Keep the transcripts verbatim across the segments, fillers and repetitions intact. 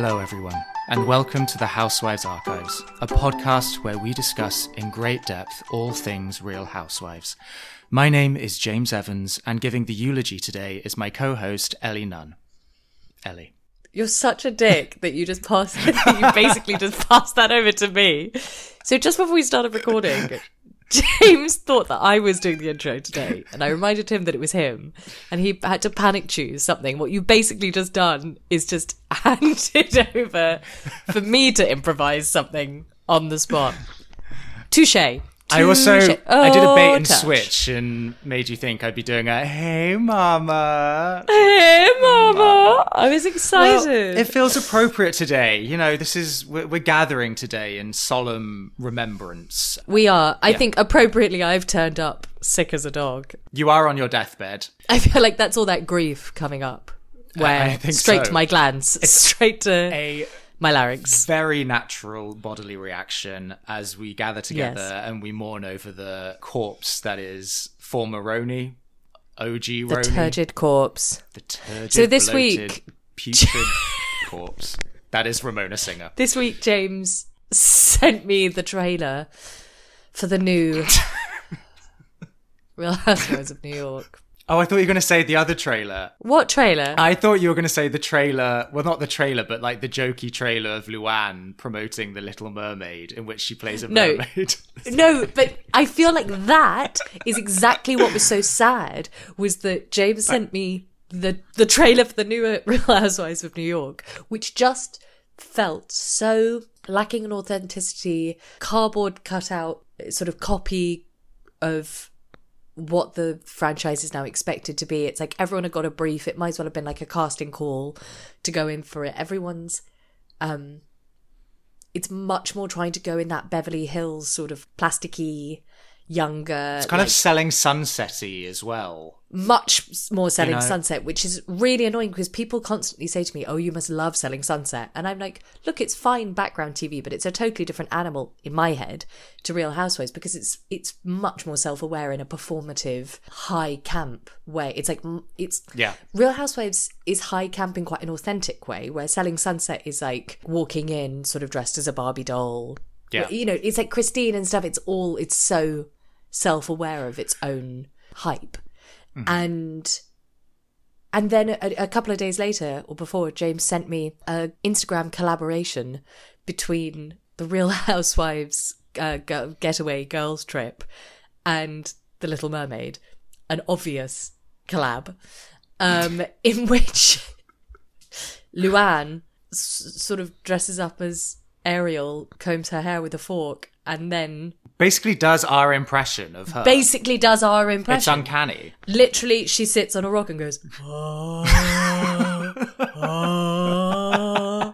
Hello, everyone, and welcome to the Housewives Archives, a podcast where we discuss in great depth all things Real Housewives. My name is James Evans, and giving the eulogy today is my co-host, Ellie Nunn. Ellie. You're such a dick that you just passed, you basically just passed that over to me. So just before we started recording, James thought that I was doing the intro today, and I reminded him that it was him, and he had to panic choose something. What you've basically just done is just handed over for me to improvise something on the spot. Touche. I also, oh, I did a bait and touch. switch and made you think I'd be doing a, hey mama. Hey mama. I was excited. Well, it feels appropriate today. You know, this is, we're, we're gathering today in solemn remembrance. We are. I Yeah. think appropriately I've turned up sick as a dog. You are on your deathbed. I feel like that's all that grief coming up. Where I think straight so. to my glands, straight to A my larynx. very natural bodily reaction as we gather together Yes. and we mourn over the corpse that is former Roni, O G The Roni. turgid corpse. The turgid, So this bloated, week- putrid corpse. That is Ramona Singer. This week, James sent me the trailer for the new Real Housewives of New York. Oh, I thought you were going to say the other trailer. What trailer? I thought you were going to say the trailer, well, not the trailer, but like the jokey trailer of Luann promoting The Little Mermaid, in which she plays a No. mermaid. No, but I feel like that is exactly what was so sad, was that James sent me the, the trailer for the new Real Housewives of New York, which just felt so lacking in authenticity, cardboard cutout, sort of copy of what the franchise is now expected to be. It's like everyone had got a brief. It might as well have been like a casting call to go in for it. Everyone's um it's much more trying to go in that Beverly Hills sort of plasticky, younger, It's kind like, of selling sunset-y as well. much more selling You know- Sunset, which is really annoying because people constantly say to me, oh, you must love selling Sunset. And I'm like, look, it's fine background T V, but it's a totally different animal in my head to Real Housewives because it's it's much more self-aware in a performative, high camp way. It's like, m- it's Yeah. Real Housewives is high camp in quite an authentic way, where Selling Sunset is like walking in sort of dressed as a Barbie doll. Yeah. You know, it's like Christine and stuff. It's all, it's so self-aware of its own hype. Mm-hmm. And and then a, a couple of days later or before, James sent me a Instagram collaboration between the Real Housewives uh, go- getaway girls trip and The Little Mermaid, an obvious collab, um, in which Luann s- sort of dresses up as Ariel, combs her hair with a fork, and then Basically does our impression of her. basically does our It's impression. uncanny. Literally, she sits on a rock and goes, ah, ah,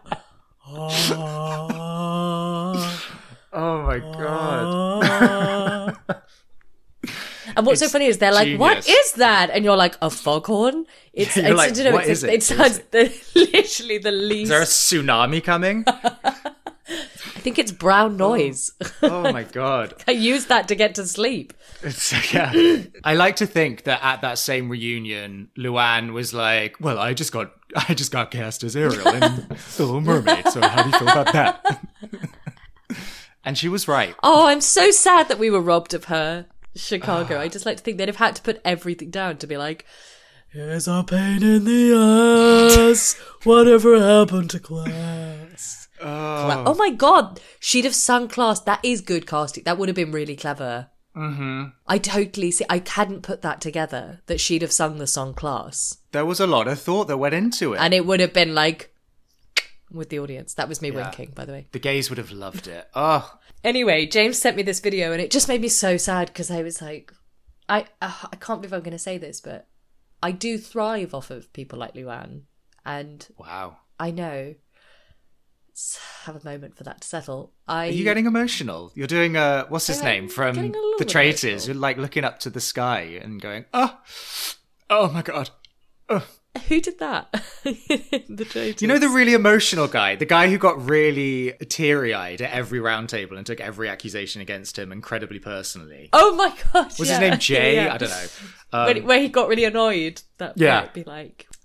ah, Oh my god. ah. And what's It's so funny is they're like, what genius. is that? And you're like, a foghorn? It's, You're it's like, you know, what it's, is it? it sounds the, literally the least. Is there a tsunami coming? I think it's brown noise. Oh my god. I used that to get to sleep. It's, yeah. I like to think that at that same reunion, Luann was like, well, I just got I just got cast as Ariel in The Little Mermaid, so how do you feel about that? And she was right. Oh, I'm so sad that we were robbed of her Chicago. I just like to think they'd have had to put everything down to be like, here's a pain in the ass. Whatever happened to class? Oh. Oh my god, she'd have sung Class. That is good casting. That would have been really clever. Mm-hmm. I totally see. I hadn't put that together, that she'd have sung the song Class. There was a lot of thought that went into it. And it would have been like, with the audience. That was me Yeah. winking, by the way. The gays would have loved it. Oh, Anyway, James sent me this video and it just made me so sad because I was like, I uh, I can't believe I'm going to say this, but I do thrive off of people like Luann. And wow. I know, let's have a moment for that to settle. I Are you getting emotional? You're doing a, what's his I'm name from getting a little The bit Traitors? emotional. You're like looking up to the sky and going, oh, oh my god. Oh. Who did that? The Traitors. You know the really emotional guy? The guy who got really teary-eyed at every round table and took every accusation against him incredibly personally. Oh my god! Was yeah. his name Jay? Yeah. I don't know. Um, When, where he got really annoyed. That yeah. might be like.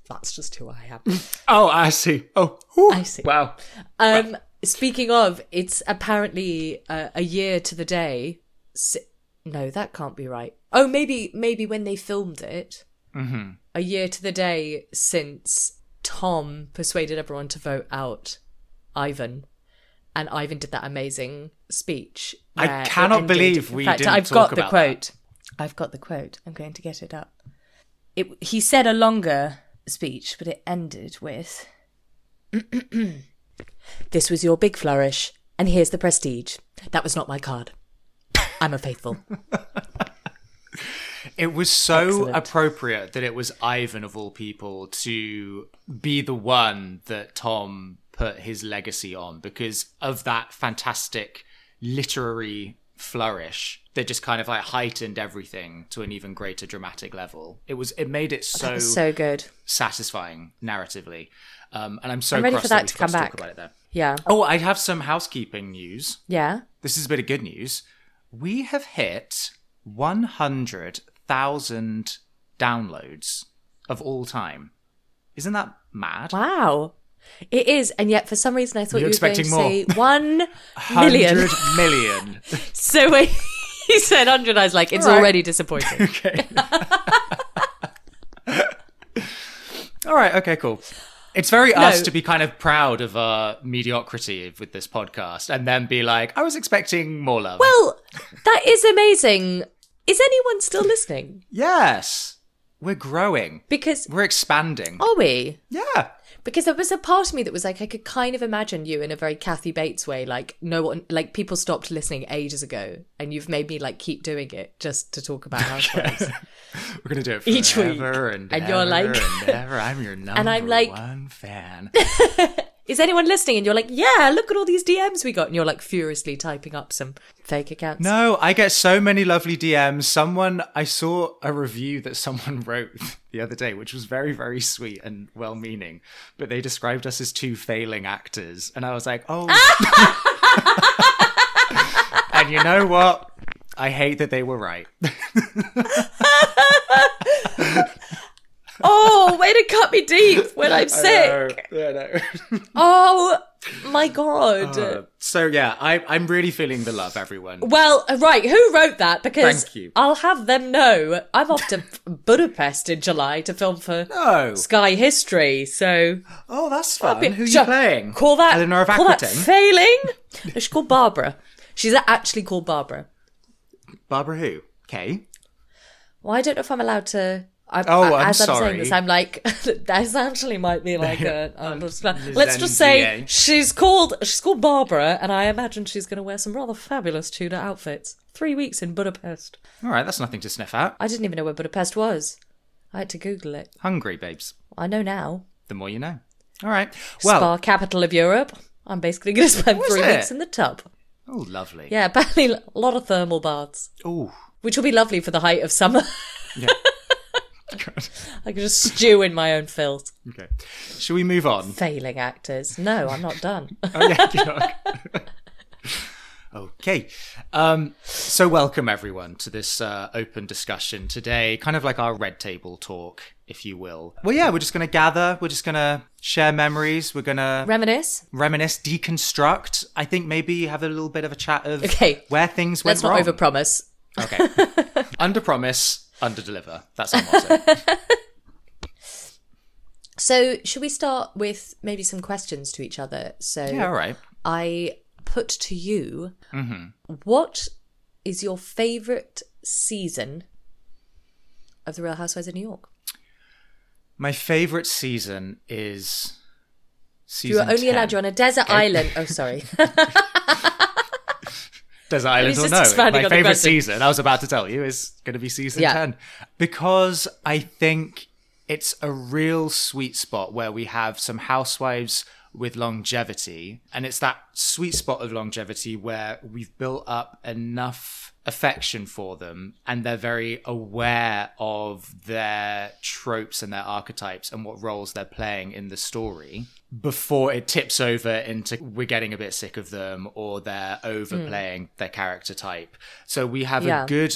That's just who I am. Oh, I see. Oh, whew. I see. Wow. Um, speaking of, it's apparently uh, a year to the day. Si- no, that can't be right. Oh, maybe maybe when they filmed it, Mm-hmm. a year to the day since Tom persuaded everyone to vote out Ivan, and Ivan did that amazing speech. I where it cannot ended- believe in we fact, didn't I've talk got the about quote. I've got the quote. I'm going to get it up. It, he said a longer speech, but it ended with, "This was your big flourish, and here's the prestige. That was not my card. I'm a faithful." It was so Excellent. appropriate that it was Ivan, of all people, to be the one that Tom put his legacy on because of that fantastic literary flourish that just kind of like heightened everything to an even greater dramatic level. It was, it made it so, That was so good. satisfying narratively. Um, and I'm so I'm ready cross for that that we to forgot come to back. talk about it there. Yeah. Oh, I have some housekeeping news. Yeah. This is a bit of good news. We have hit one hundred thousand downloads of all time. Isn't that mad? Wow. It is, and yet for some reason I thought You're you were going to expecting say one million. one hundred million. So when you said one hundred, I was like, it's All right. already disappointing. Okay. All right. Okay, cool. It's very No. us to be kind of proud of our mediocrity with this podcast and then be like, I was expecting more love. Well, that is amazing. Is anyone still listening? yes. We're growing. Because, We're expanding. are we? Yeah. Because there was a part of me that was like, I could kind of imagine you in a very Kathy Bates way, like no one, like people stopped listening ages ago, and you've made me like keep doing it just to talk about Housewives. We're going to do it Each week. forever and And ever you're like- and ever. I'm your number I'm like- one fan. Is anyone listening? And you're like, yeah, look at all these D Ms we got, and you're like furiously typing up some fake accounts. No, I get so many lovely D Ms. Someone, I saw a review that someone wrote the other day, which was very, very sweet and well-meaning, but they described us as two failing actors. And I was like, oh. And you know what? I hate that they were right. Oh, way to cut me deep when I'm sick. I know, I know. Oh my god. Uh, so yeah, I, I'm really feeling the love, everyone. Well, right, who wrote that? Because Thank you. I'll have them know I'm off to Budapest in July to film for No. Sky History. So Oh, that's fun. Who are you Ju- playing? Call that Eleanor of call that Aquitaine? failing. No, she's called Barbara. She's actually called Barbara. Barbara who? Kay? Well, I don't know if I'm allowed to. I, Oh, I, I'm as I'm sorry. saying this, I'm like, that actually might be like a. a let's N just D A. say she's called she's called Barbara, and I imagine she's going to wear some rather fabulous Tudor outfits. Three weeks in Budapest. All right, that's nothing to sniff at. I didn't even know where Budapest was. I had to Google it. Hungry, babes. I know now. The more you know. All right. Well, Spa capital of Europe. I'm basically going to spend Was three it? weeks in the tub. oh, lovely. Yeah, apparently a lot of thermal baths, Oh, which will be lovely for the height of summer. yeah. God. I can just stew in my own filth. Okay. Shall we move on? Failing actors. No, I'm not done. Oh, yeah. you're not- okay. Um, so welcome everyone to this uh, open discussion today, kind of like our red table talk, if you will. Well, yeah, we're just going to gather. We're just going to share memories. We're going to Reminisce. reminisce, deconstruct. I think maybe have a little bit of a chat of Okay. where things went Let's not wrong. overpromise. Okay. Under promise, under deliver. That's our motto. So, should we start with maybe some questions to each other? So, Yeah, all right. I put to you, Mm-hmm. what is your favourite season of The Real Housewives of New York? My favorite season is You season were only ten. allowed you on a desert Okay. island. Oh, sorry. Desert Island He's or just no. expanding My on the favorite question. season, I was about to tell you, is going to be season Yeah. ten. Because I think it's a real sweet spot where we have some housewives with longevity. And it's that sweet spot of longevity where we've built up enough affection for them and they're very aware of their tropes and their archetypes and what roles they're playing in the story before it tips over into we're getting a bit sick of them or they're overplaying their character type. So we have Yeah. a good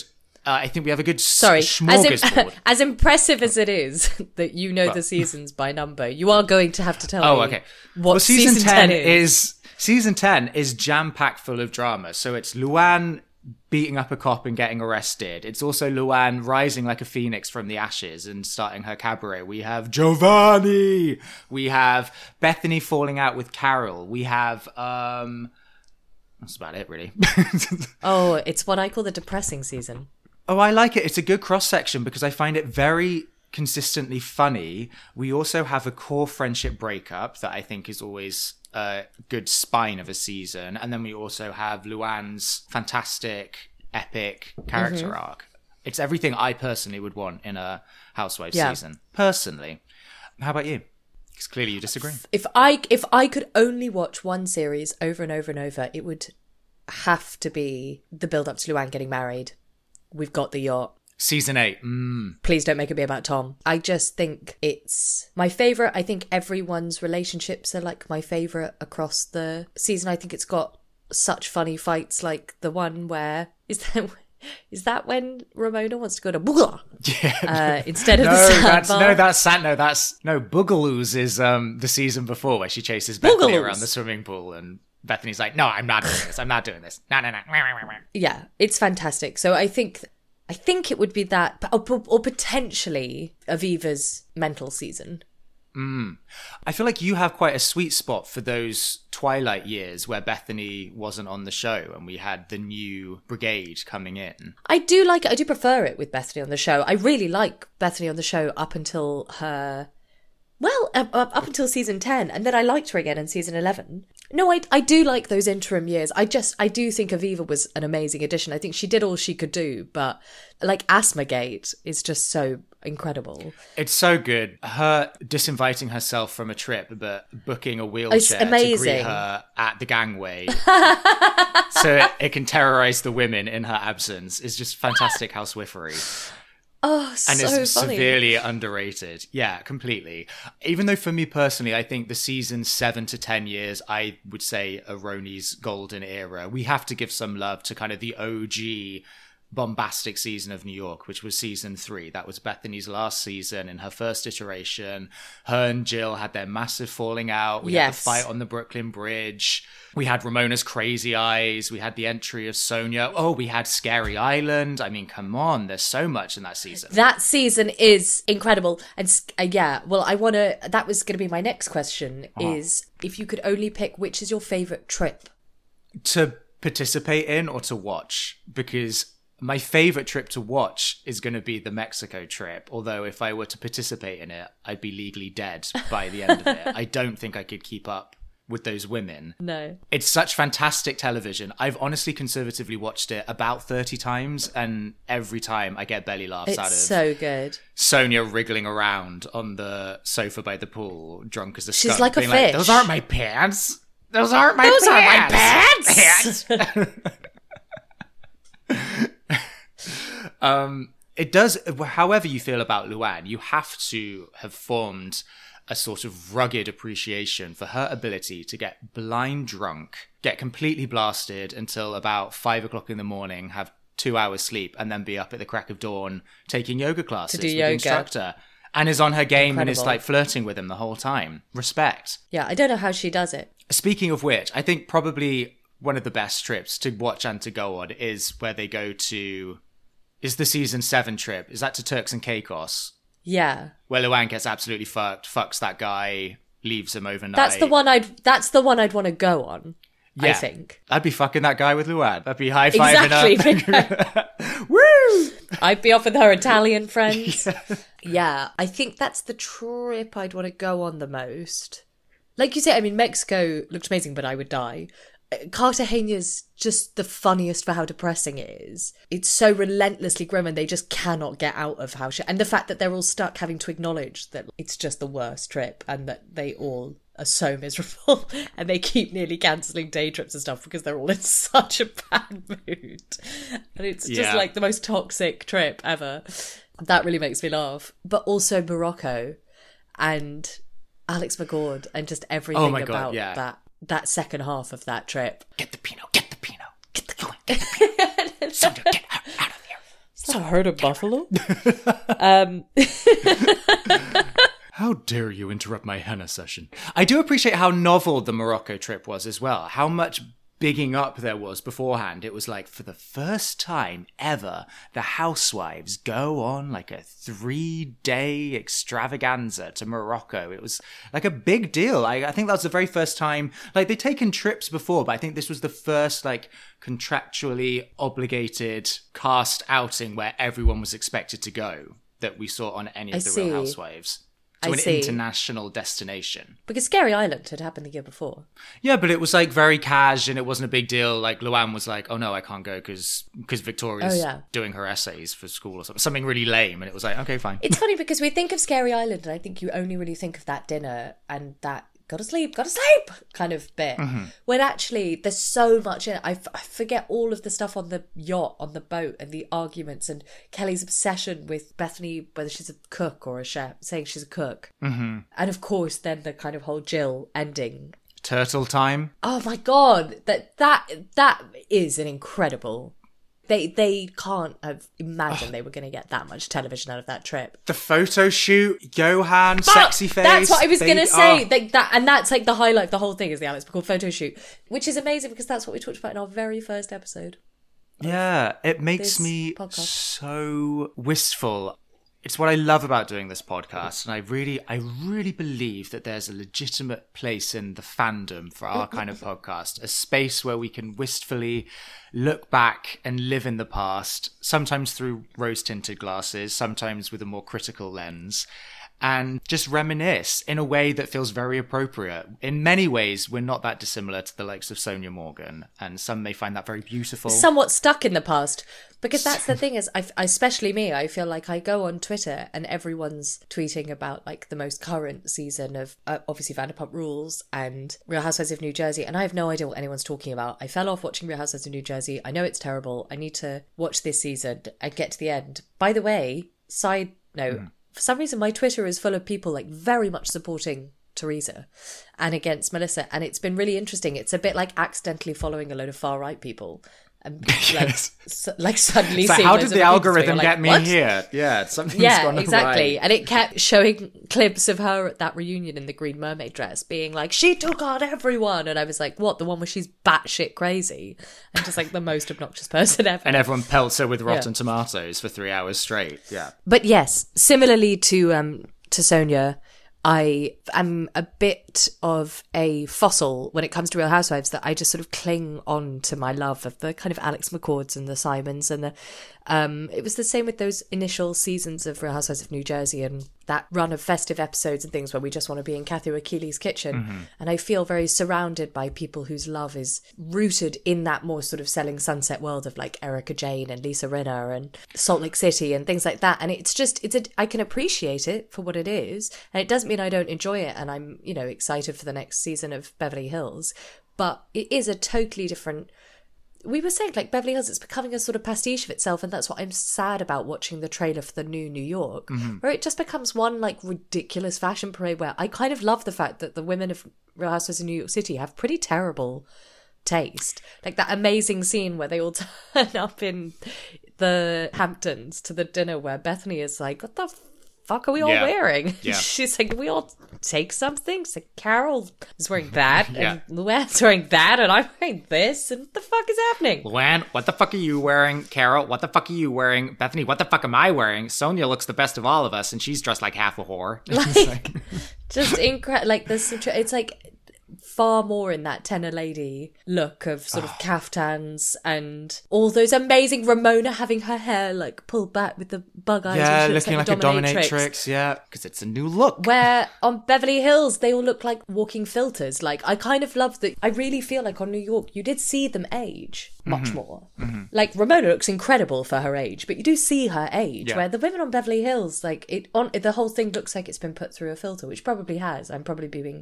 Uh, I think we have a good s- Sorry, as, smorgasbord. im- as impressive as it is that you know Well- the seasons by number, you are going to have to tell Oh, me okay. what Well, season, season ten, ten is. is season ten is jam packed full of drama. So it's Luann beating up a cop and getting arrested. It's also Luann rising like a phoenix from the ashes and starting her cabaret. We have Giovanni. We have Bethany falling out with Carol. We have um, that's about it, really. Oh, it's what I call the depressing season. Oh, I like it. It's a good cross section because I find it very consistently funny. We also have a core friendship breakup that I think is always a good spine of a season. And then we also have Luann's fantastic, epic character Mm-hmm. arc. It's everything I personally would want in a Housewives Yeah. season. Personally. How about you? Because clearly you disagree. If I if I could only watch one series over and over and over, it would have to be the build up to Luann getting married. We've got the yacht. Season eight. Mm. Please don't make it be about Tom. I just think it's my favourite. I think everyone's relationships are like my favourite across the season. I think it's got such funny fights, like the one where is that is that when Ramona wants to go to Boogaloo Yeah. uh, instead of No, the that's sandbar? no, that's San- no, that's no. Boogaloos is um the season before where she chases Bethany Boogaloos. around the swimming pool, and Bethany's like, "No, I'm not doing this. I'm not doing this. No, no, no." Yeah, it's fantastic. So I think I think it would be that, or, or potentially Aviva's mental season. I feel like you have quite a sweet spot for those twilight years where Bethany wasn't on the show and we had the new brigade coming in. I do like it. I do prefer it with Bethany on the show. I really like Bethany on the show up until her, well, up, up up until season ten, and then I liked her again in season eleven. No, I I do like those interim years. I just I do think Aviva was an amazing addition. I think she did all she could do, but like Asthmagate is just so incredible. It's so good. Her disinviting herself from a trip, but booking a wheelchair It's to amazing. greet her at the gangway, so it, it can terrorize the women in her absence, is just fantastic housewifery. Oh, And so it's funny. severely underrated. Yeah, completely. Even though for me personally, I think the season seven to ten years, I would say are Roni's golden era. We have to give some love to kind of the O G bombastic season of New York, which was season three. That was Bethany's last season in her first iteration. Her and Jill had their massive falling out. We had the Yes. fight on the Brooklyn Bridge. We had Ramona's crazy eyes. We had the entry of Sonia. Oh, we had Scary Island. I mean, come on. There's so much in that season. That season is incredible. And uh, yeah, well, I want to, that was going to be my next question is if you could only pick, which is your favourite trip? To participate in or to watch, because my favorite trip to watch is going to be the Mexico trip. Although if I were to participate in it, I'd be legally dead by the end of it. I don't think I could keep up with those women. No. It's such fantastic television. I've honestly conservatively watched it about thirty times, and every time I get belly laughs out of It's so good. Sonia wriggling around on the sofa by the pool, drunk as a She's skunk, like a being fish. Those aren't my pants. Those aren't my Those pants. aren't my pants. um, it does. However you feel about Luann, you have to have formed a sort of rugged appreciation for her ability to get blind drunk, get completely blasted until about five o'clock in the morning, have two hours sleep, and then be up at the crack of dawn taking yoga classes do with yoga. the instructor. And is on her game and is Incredible. like flirting with him the whole time. Respect. Yeah, I don't know how she does it. Speaking of which, I think probably one of the best trips to watch and to go on is where they go to, is the season seven trip. Is that to Turks and Caicos? Yeah. Where Luann gets absolutely fucked, fucks that guy, leaves him overnight. That's the one I'd that's the one I'd want to go on. I Yeah. think. I'd be fucking that guy with Luann. I'd be high-fiving Exactly. her. Woo! I'd be off with her Italian friends. Yeah, I think that's the trip I'd want to go on the most. Like you say, I mean, Mexico looked amazing, but I would die. Uh, Cartagena's just the funniest for how depressing it is. It's so relentlessly grim and they just cannot get out of how shit. And the fact that they're all stuck having to acknowledge that it's just the worst trip and that they all are so miserable and they keep nearly cancelling day trips and stuff because they're all in such a bad mood. And it's just Yeah. like the most toxic trip ever. That really makes me laugh. But also Morocco and Alex McGord and just everything Oh my God, about yeah. that that second half of that trip. Get the Pinot, get the Pinot. Get the Pinot, get the Pinot. Sonia, get her out of here. Is that a herd of buffalo? um... How dare you interrupt my henna session? I do appreciate how novel the Morocco trip was as well. How much bigging up there was beforehand. It was like, for the first time ever, the housewives go on like a three-day extravaganza to Morocco. It was like a big deal. I, I think that was the very first time, like they'd taken trips before, but I think this was the first like contractually obligated cast outing where everyone was expected to go that we saw on any of I the see. Real Housewives. To I an see. international destination. Because Scary Island had happened the year before. Yeah, but it was like very cash and it wasn't a big deal. Like Luann was like, oh no, I can't go because because Victoria's Oh, yeah. doing her essays for school or something. Something really lame. And it was like, okay, fine. It's funny because we think of Scary Island and I think you only really think of that dinner and that gotta sleep, gotta sleep kind of bit. Mm-hmm. When actually there's so much in it. I, f- I forget all of the stuff on the yacht, on the boat, and the arguments and Kelly's obsession with Bethany, whether she's a cook or a chef, saying she's a cook. Mm-hmm. And of course then the kind of whole Jill ending. Turtle time. Oh my God, that that that is an incredible... They they can't have imagined they were going to get that much television out of that trip. The photo shoot, Johan, But sexy face. That's what I was they- going to say. oh. Like that, and that's like the highlight of the whole thing is the Alex McCall photo shoot, which is amazing because that's what we talked about in our very first episode. Yeah, it makes this me podcast. so wistful. It's what I love about doing this podcast, and I really, I really believe that there's a legitimate place in the fandom for our kind of podcast, a space where we can wistfully look back and live in the past, sometimes through rose-tinted glasses, sometimes with a more critical lens, and just reminisce in a way that feels very appropriate. In many ways, we're not that dissimilar to the likes of Sonia Morgan, and some may find that very beautiful. Somewhat stuck in the past. Because that's the thing is, I, especially me, I feel like I go on Twitter and everyone's tweeting about like the most current season of uh, obviously Vanderpump Rules and Real Housewives of New Jersey. And I have no idea what anyone's talking about. I fell off watching Real Housewives of New Jersey. I know it's terrible. I need to watch this season and get to the end. By the way, side note, mm. for some reason my Twitter is full of people like very much supporting Teresa and against Melissa. And it's been really interesting. It's a bit like accidentally following a load of far right people. And like, Yes. so, like suddenly So seeing how loads did the of algorithm like, get me what? here? Yeah, something's Yeah, gone exactly. awry. And it kept showing clips of her at that reunion in the Green Mermaid dress, being like, she took on everyone. And I was like, what? The one where she's batshit crazy and just like the most obnoxious person ever. And everyone pelts her with Rotten Yeah. Tomatoes for three hours straight. Yeah. But yes, similarly to um to Sonia, I am a bit of a fossil when it comes to Real Housewives, that I just sort of cling on to my love of the kind of Alex McCords and the Simons and the um it was the same with those initial seasons of Real Housewives of New Jersey and that run of festive episodes and things where we just want to be in Kathy Wakili's kitchen. Mm-hmm. And I feel very surrounded by people whose love is rooted in that more sort of Selling Sunset world of like Erica Jane and Lisa Rinna and Salt Lake City and things like that. And it's just, it's a, I can appreciate it for what it is. And it doesn't mean I don't enjoy it. And I'm, you know, excited for the next season of Beverly Hills. But it is a totally different... We were saying, like, Beverly Hills, it's becoming a sort of pastiche of itself, and that's what I'm sad about watching the trailer for the new New York, mm-hmm. where it just becomes one, like, ridiculous fashion parade where I kind of love the fact that the women of Real Housewives in New York City have pretty terrible taste. Like, that amazing scene where they all turn up in the Hamptons to the dinner where Bethany is like, what the fuck are we all Yeah. wearing? Yeah. She's like, we all take something. So Carol is wearing that, Yeah. and Luann's wearing that, and I'm wearing this, and what the fuck is happening? Luann, what the fuck are you wearing? Carol, what the fuck are you wearing? Bethany, what the fuck am I wearing? Sonia looks the best of all of us, and she's dressed like half a whore. It's Like, just incredible. Like, there's some, tr- it's like far more in that tenor lady look of sort of Oh. caftans and all those amazing Ramona having her hair like pulled back with the bug eyes. yeah, and she looks looking like, like, a dominatrix. Yeah, because it's a new look. Where on Beverly Hills, they all look like walking filters. Like, I kind of love that. I really feel like on New York, you did see them age much Mm-hmm. more. Mm-hmm. Like, Ramona looks incredible for her age, but you do see her age. Yeah. Where the women on Beverly Hills, like, it on the whole thing looks like it's been put through a filter, which probably has. I'm probably being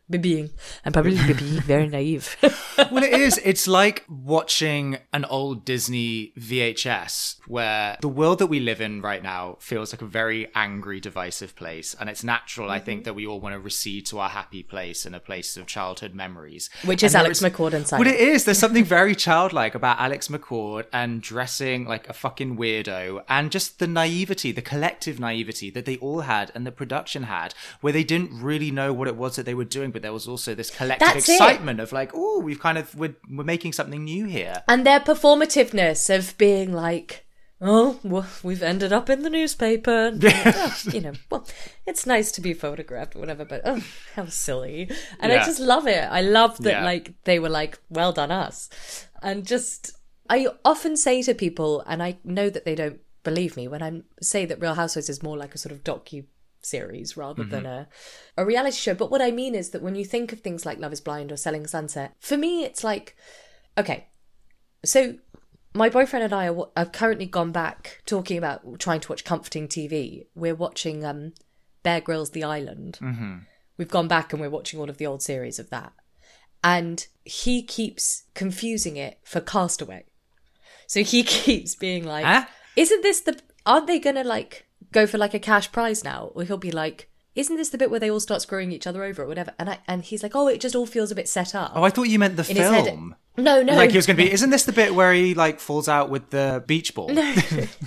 be being. I'm probably be being very naive. Well, it is. It's like watching an old Disney V H S where the world that we live in right now feels like a very angry, divisive place. And it's natural, mm-hmm. I think, that we all want to recede to our happy place and a place of childhood memories. Which is and Alex is, McCord and Simon. Well, it is. There's something very childlike about Alex McCord and dressing like a fucking weirdo, and just the naivety, the collective naivety that they all had and the production had, where they didn't really know what it was that they were doing, but there was also this collective That's excitement it. of like, oh, we've kind of, we're, we're making something new here. And their performativeness of being like, oh, well, we've ended up in the newspaper. And, oh, you know, well, it's nice to be photographed or whatever, but oh, how silly. And yeah. I just love it. I love that, yeah. like, they were like, well done us. And just, I often say to people, and I know that they don't believe me when I say that Real Housewives is more like a sort of docu series rather mm-hmm. than a, a reality show. But what I mean is that when you think of things like Love is Blind or Selling Sunset, for me, it's like, okay, so my boyfriend and I are, have currently gone back talking about trying to watch comforting T V. We're watching um, Bear Grylls' The Island. Mm-hmm. We've gone back and we're watching all of the old series of that. And he keeps confusing it for Castaway. So he keeps being like, huh? Isn't this the... Aren't they going to, like, go for, like, a cash prize now? Or he'll be like, isn't this the bit where they all start screwing each other over or whatever? And I, and he's like, oh, it just all feels a bit set up. Oh, I thought you meant the In film. No, no. Like he was going to be, isn't this the bit where he, like, falls out with the beach ball? No.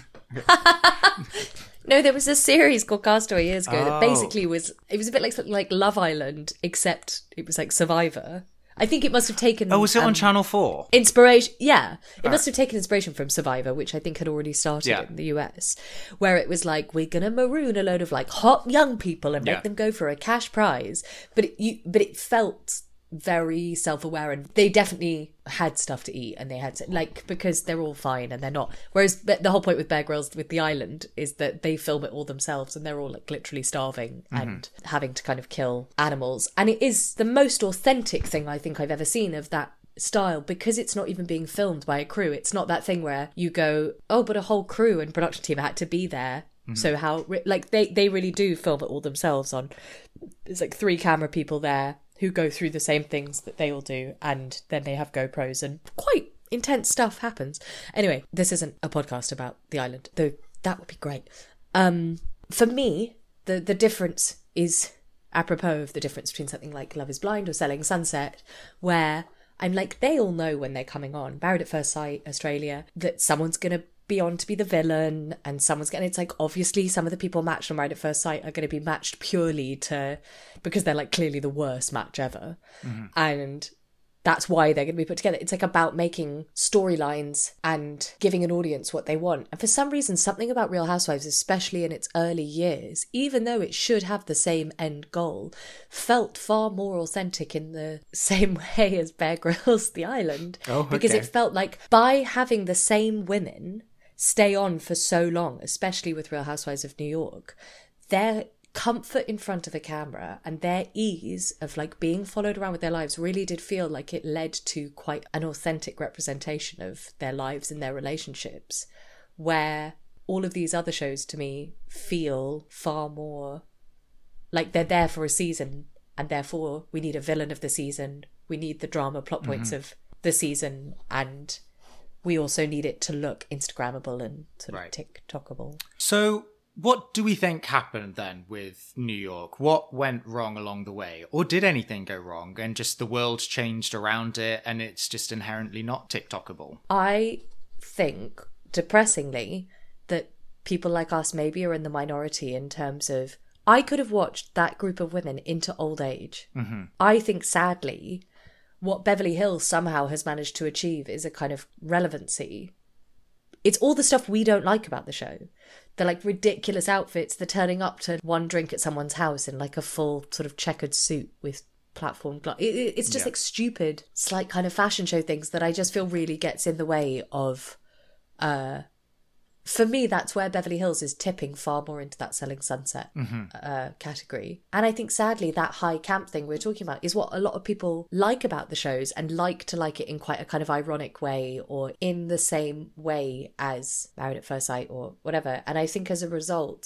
No, there was a series called Castaway years ago oh. that basically was... It was a bit like like Love Island, except it was like Survivor. I think it must have taken... Oh, was it um, on Channel four? Inspiration, yeah. It All must right. have taken inspiration from Survivor, which I think had already started yeah. in the U S, where it was like, we're going to maroon a load of like hot young people and make yeah. them go for a cash prize. But it, you, but it felt very self-aware, and they definitely had stuff to eat, and they had to, like, because they're all fine and they're not. Whereas the whole point with Bear Grylls with The Island is that they film it all themselves, and they're all like literally starving mm-hmm. and having to kind of kill animals. And it is the most authentic thing I think I've ever seen of that style, because it's not even being filmed by a crew. It's not that thing where you go, oh, but a whole crew and production team had to be there. Mm-hmm. So how, like, they, they really do film it all themselves on, there's like three camera people there who go through the same things that they all do, and then they have GoPros, and quite intense stuff happens. Anyway, this isn't a podcast about The Island, though that would be great. Um, for me, the, the difference is apropos of the difference between something like Love is Blind or Selling Sunset, where I'm like, they all know when they're coming on, Married at First Sight, Australia, that someone's going to be on to be the villain, and someone's getting, it's like, obviously some of the people matched on Married at First Sight are going to be matched purely to, because they're like clearly the worst match ever. Mm-hmm. And that's why they're going to be put together. It's like about making storylines and giving an audience what they want. And for some reason, something about Real Housewives, especially in its early years, even though it should have the same end goal, felt far more authentic in the same way as Bear Grylls' The Island. Oh, okay. Because it felt like by having the same women stay on for so long, especially with Real Housewives of New York, their comfort in front of a camera and their ease of like being followed around with their lives really did feel like it led to quite an authentic representation of their lives and their relationships, where all of these other shows to me feel far more like they're there for a season, and therefore we need a villain of the season, we need the drama plot points mm-hmm. of the season, and we also need it to look Instagrammable and sort of right. TikTokable. So what do we think happened then with New York? What went wrong along the way? Or did anything go wrong and just the world changed around it and it's just inherently not TikTokable? I think, depressingly, that people like us maybe are in the minority in terms of, I could have watched that group of women into old age. Mm-hmm. I think, sadly, what Beverly Hills somehow has managed to achieve is a kind of relevancy. It's all the stuff we don't like about the show. The like ridiculous outfits, the turning up to one drink at someone's house in like a full sort of checkered suit with platform glass. It, it, it's just yeah. like stupid, slight kind of fashion show things that I just feel really gets in the way of... Uh, for me, that's where Beverly Hills is tipping far more into that Selling Sunset mm-hmm. uh, category. And I think, sadly, that high camp thing we're talking about is what a lot of people like about the shows, and like to like it in quite a kind of ironic way, or in the same way as Married at First Sight or whatever. And I think as a result,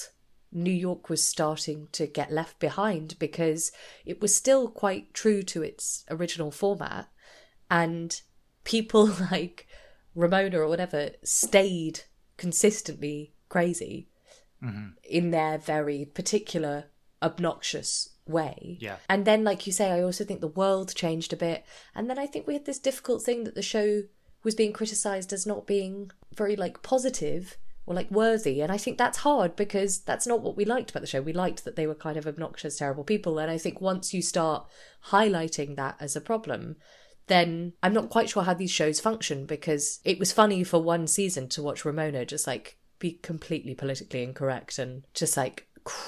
New York was starting to get left behind because it was still quite true to its original format. And people like Ramona or whatever stayed consistently crazy mm-hmm. in their very particular obnoxious way. Yeah. And then, like you say, I also think the world changed a bit. And then I think we had this difficult thing that the show was being criticised as not being very, like, positive or, like, worthy. And I think that's hard because that's not what we liked about the show. We liked that they were kind of obnoxious, terrible people. And I think once you start highlighting that as a problem, then I'm not quite sure how these shows function, because it was funny for one season to watch Ramona just, like, be completely politically incorrect and just, like,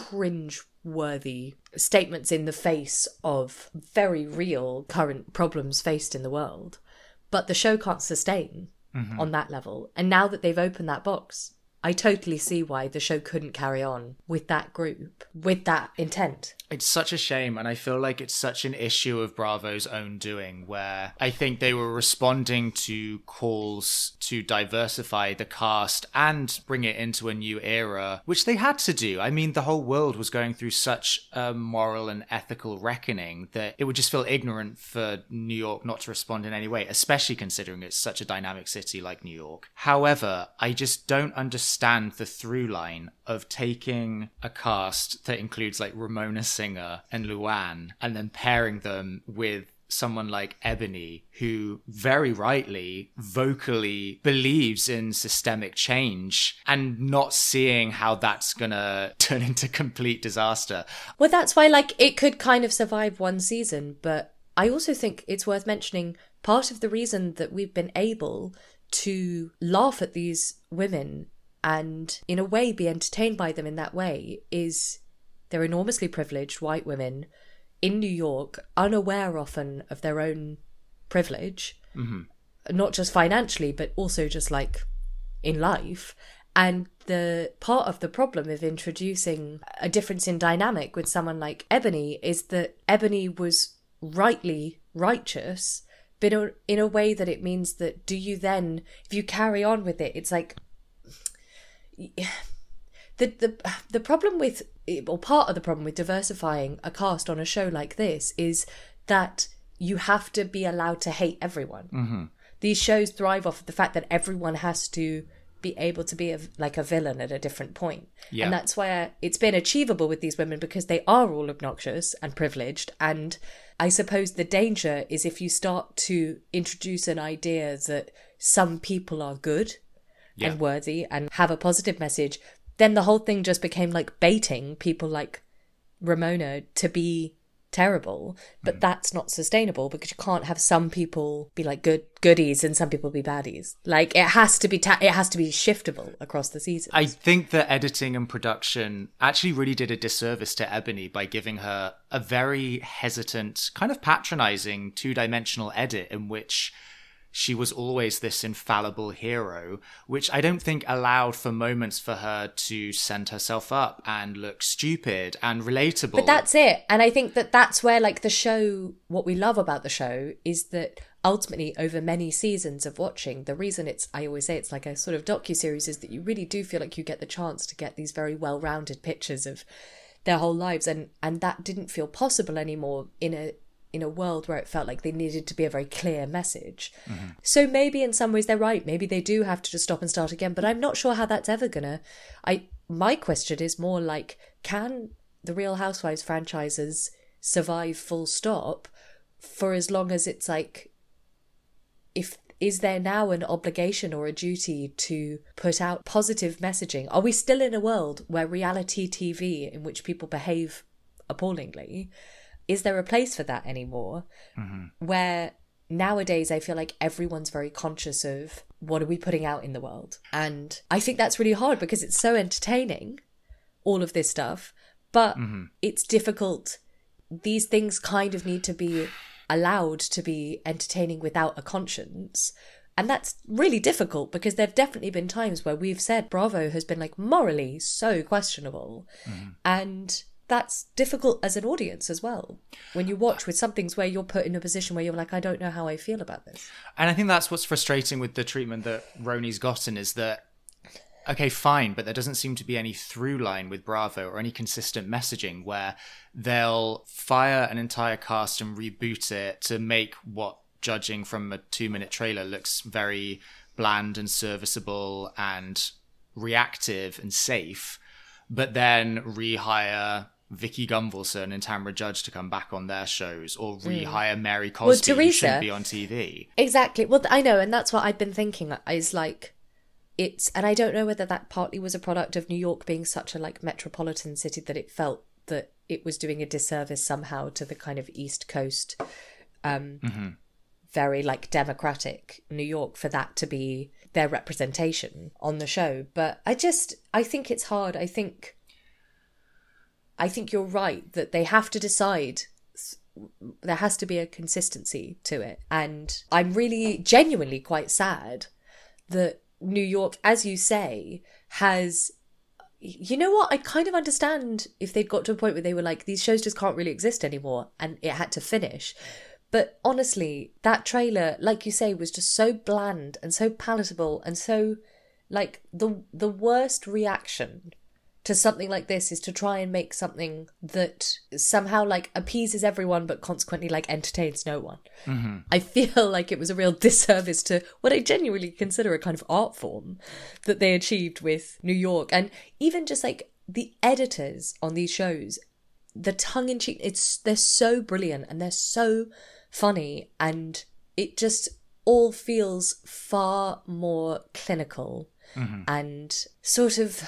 cringe-worthy statements in the face of very real current problems faced in the world. But the show can't sustain mm-hmm. on that level. And now that they've opened that box, I totally see why the show couldn't carry on with that group, with that intent. It's such a shame, and I feel like it's such an issue of Bravo's own doing, where I think they were responding to calls to diversify the cast and bring it into a new era, which they had to do. I mean, the whole world was going through such a moral and ethical reckoning that it would just feel ignorant for New York not to respond in any way, especially considering it's such a dynamic city like New York. However, I just don't understand the through line of taking a cast that includes like Ramona Singer and Luann and then pairing them with someone like Ebony, who very rightly vocally believes in systemic change, and not seeing how that's gonna turn into complete disaster. Well, that's why, like, it could kind of survive one season, but I also think it's worth mentioning part of the reason that we've been able to laugh at these women and in a way be entertained by them in that way is they're enormously privileged white women in New York, unaware often of their own privilege, mm-hmm. not just financially, but also just like in life. And the part of the problem of introducing a difference in dynamic with someone like Ebony is that Ebony was rightly righteous, but in a way that it means that do you then, if you carry on with it, it's like, the the the problem with, or part of the problem with diversifying a cast on a show like this is that you have to be allowed to hate everyone. Mm-hmm. These shows thrive off of the fact that everyone has to be able to be a, like a villain at a different point. Yeah. And that's why it's been achievable with these women, because they are all obnoxious and privileged. And I suppose the danger is if you start to introduce an idea that some people are good yeah. and worthy and have a positive message, then the whole thing just became like baiting people like Ramona to be terrible. But mm. that's not sustainable, because you can't have some people be like good goodies and some people be baddies. Like it has to be ta- it has to be shiftable across the seasons. I think that editing and production actually really did a disservice to Ebony by giving her a very hesitant, kind of patronizing two-dimensional edit in which she was always this infallible hero, which I don't think allowed for moments for her to send herself up and look stupid and relatable. But that's it. And I think that that's where, like, the show, what we love about the show is that ultimately over many seasons of watching, the reason it's, I always say it's like a sort of docuseries, is that you really do feel like you get the chance to get these very well-rounded pictures of their whole lives. And, and that didn't feel possible anymore in a in a world where it felt like they needed to be a very clear message. Mm-hmm. So maybe in some ways they're right. Maybe they do have to just stop and start again, but I'm not sure how that's ever gonna... I My question is more like, can the Real Housewives franchises survive full stop for as long as it's like... if is there now an obligation or a duty to put out positive messaging? Are we still in a world where reality T V, in which people behave appallingly... is there a place for that anymore? Mm-hmm. Where nowadays I feel like everyone's very conscious of what are we putting out in the world. And I think that's really hard because it's so entertaining, all of this stuff, but mm-hmm. it's difficult. These things kind of need to be allowed to be entertaining without a conscience. And that's really difficult because there've definitely been times where we've said Bravo has been like morally so questionable. Mm-hmm. And that's difficult as an audience as well. When you watch with some things where you're put in a position where you're like, I don't know how I feel about this. And I think that's what's frustrating with the treatment that Roni's gotten, is that okay, fine, but there doesn't seem to be any through line with Bravo or any consistent messaging where they'll fire an entire cast and reboot it to make what, judging from a two-minute trailer, looks very bland and serviceable and reactive and safe, but then rehire Vicky Gunvalson and Tamra Judge to come back on their shows, or rehire mm. Mary Cosby, well, Teresa, who shouldn't be on T V. Exactly. Well, I know, and that's what I've been thinking, is like, it's, and I don't know whether that partly was a product of New York being such a like metropolitan city that it felt that it was doing a disservice somehow to the kind of East Coast, um, mm-hmm. very like democratic New York, for that to be their representation on the show. But I just, I think it's hard. I think, I think you're right that they have to decide. There has to be a consistency to it. And I'm really genuinely quite sad that New York, as you say, has, you know what, I kind of understand if they'd got to a point where they were like, these shows just can't really exist anymore and it had to finish. But honestly, that trailer, like you say, was just so bland and so palatable and so, like, the the worst reaction to something like this is to try and make something that somehow, like, appeases everyone but consequently, like, entertains no one. Mm-hmm. I feel like it was a real disservice to what I genuinely consider a kind of art form that they achieved with New York. And even just, like, the editors on these shows, the tongue-in-cheek, it's they're so brilliant and they're so funny, and it just all feels far more clinical mm-hmm. and sort of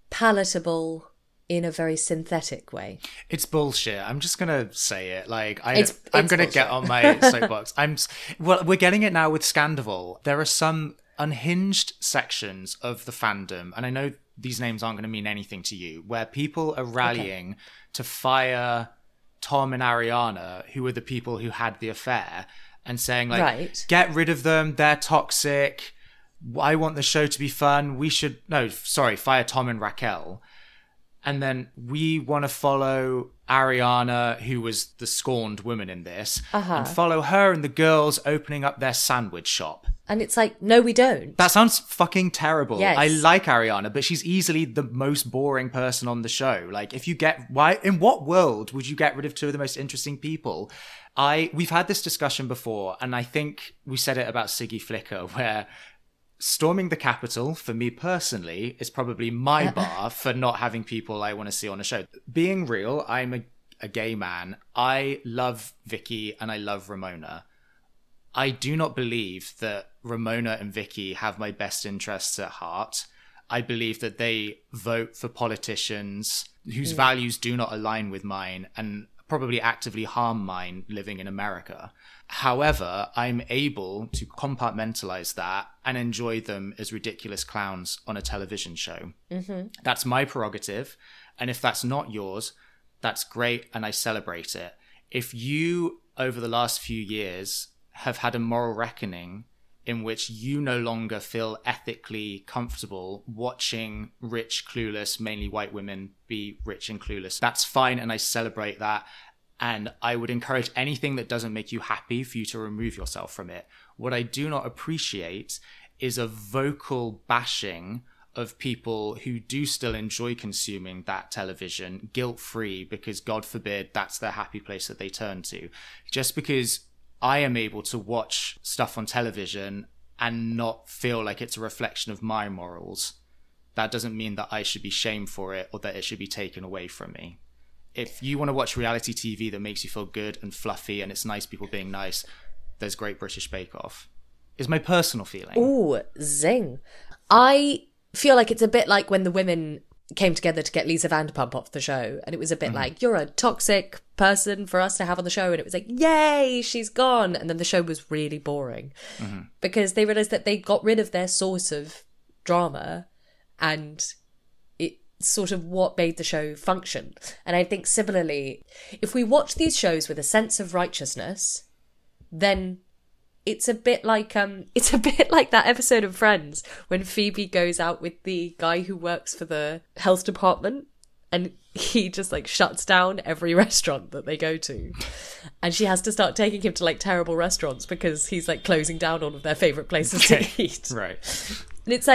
palatable in a very synthetic way. It's bullshit. I'm just gonna say it. Like I, it's, I'm it's gonna bullshit. Get on my soapbox. I'm well. We're getting it now with Scandival. There are some unhinged sections of the fandom, and I know these names aren't going to mean anything to you, where people are rallying okay. to fire Tom and Ariana, who were the people who had the affair, and saying like, right. get rid of them, they're toxic, I want the show to be fun, we should, no, sorry, fire Tom and Raquel. And then we want to follow Ariana, who was the scorned woman in this, uh-huh. and follow her and the girls opening up their sandwich shop. And it's like, no, we don't. That sounds fucking terrible. Yes. I like Ariana, but she's easily the most boring person on the show. Like, if you get, why, in what world would you get rid of two of the most interesting people? I, we've had this discussion before, and I think we said it about Siggy Flicker, where storming the Capitol, for me personally, is probably my bar for not having people I want to see on a show. Being real, I'm a, a gay man. I love Vicky and I love Ramona. I do not believe that Ramona and Vicky have my best interests at heart. I believe that they vote for politicians whose mm. values do not align with mine and probably actively harm mine living in America. However, I'm able to compartmentalize that and enjoy them as ridiculous clowns on a television show. Mm-hmm. That's my prerogative. And if that's not yours, that's great and I celebrate it. If you, over the last few years, have had a moral reckoning in which you no longer feel ethically comfortable watching rich, clueless, mainly white women be rich and clueless, that's fine and I celebrate that. And I would encourage anything that doesn't make you happy for you to remove yourself from it. What I do not appreciate is a vocal bashing of people who do still enjoy consuming that television guilt-free because, God forbid, that's their happy place that they turn to. Just because I am able to watch stuff on television and not feel like it's a reflection of my morals, that doesn't mean that I should be shamed for it or that it should be taken away from me. If you want to watch reality T V that makes you feel good and fluffy and it's nice people being nice, there's Great British Bake Off. Is my personal feeling. Ooh, zing. I feel like it's a bit like when the women came together to get Lisa Vanderpump off the show, and it was a bit mm-hmm. like, you're a toxic person for us to have on the show, and it was like, yay, she's gone, and then the show was really boring mm-hmm. because they realised that they got rid of their source of drama and it sort of what made the show function. And I think similarly, if we watch these shows with a sense of righteousness, then it's a bit like um it's a bit like that episode of Friends when Phoebe goes out with the guy who works for the health department and he just like shuts down every restaurant that they go to, and she has to start taking him to like terrible restaurants because he's like closing down all of their favorite places okay. to eat. Right. And it's like,